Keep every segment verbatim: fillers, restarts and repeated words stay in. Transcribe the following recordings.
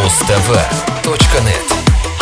Муз-ТВ точка нет.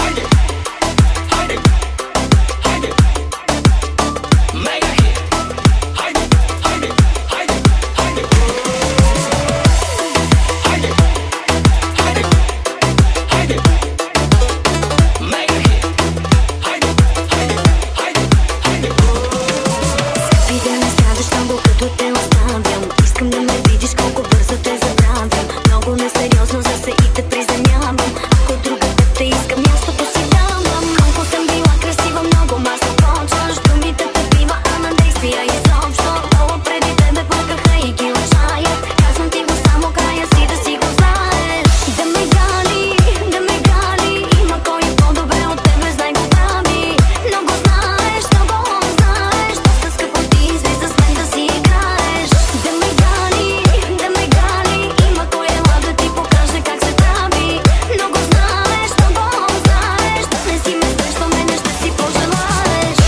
Несериозно за се и те приземявам. Ако другата те иска, мястото си давам. Колко съм била красива, много масло почваш. Думите те бива, а на действия изобщо. Долу преди тебе плакаха и ги лъжаят. Казвам ти го само края си да си го знаеш. Да ме гали, да ме гали. Има кой по-добре от тебе, знай го прави. Много знаеш, много знаеш. Доста скъпо ти излиза с мен да си играеш. Да ме гали, да ме гали. Има кой ела да ти покаже как се прави. Много знаеш, много знаеш. Да не си ме срещу мене, ще си пожелаеш.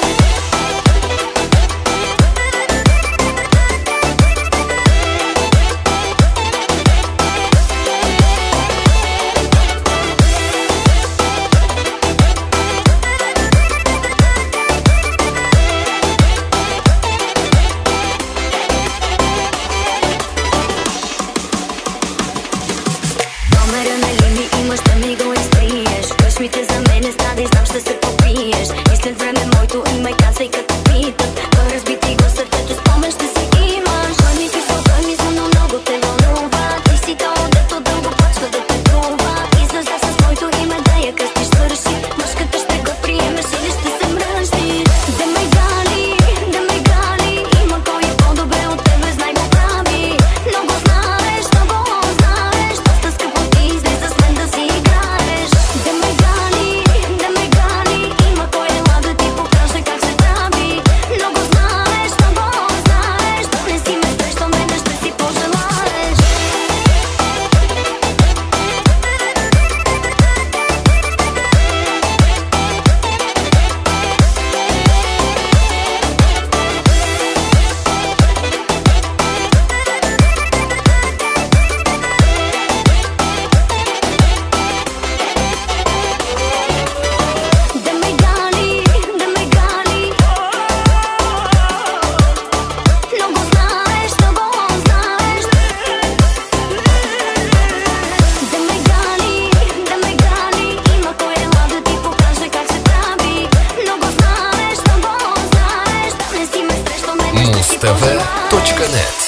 Номера нали ми имаш, да ми го изтриеш. Кажи ми те за мене, стади, знам ще се попиеш. И след време моето име казвай като питат. Той разбити го сърцето, спомен ще си имаш. Кой ми писал, кой ми звънал, много те вълнува. Ти си то, дето дълго почва да пътува. Излеза с моето име, да я кръстиш, свърши. Мъжката ще го приемеш или ще се мръщиш. Да ме гали, да ме гали. Има кой е по-добре от тебе, знай го прави. Много знаеш, много знаеш. Доста скъпо ти излиза с мен да си играеш. Да ме гали, да ме гали. Има кой ела да ти покаже как се прави. Много знаеш, много знаеш. Да не си ме срещу мене, ще си пожелаеш. Да ме гали, да ме гали. Много знаеш, много знаеш. Да ме гали, да ме гали. Има кой ела да ти покаже как се прави. Много знаеш, много знаеш. Да не си ме срещу мене, ще си Муз-ТВ пожелаеш. точка нет.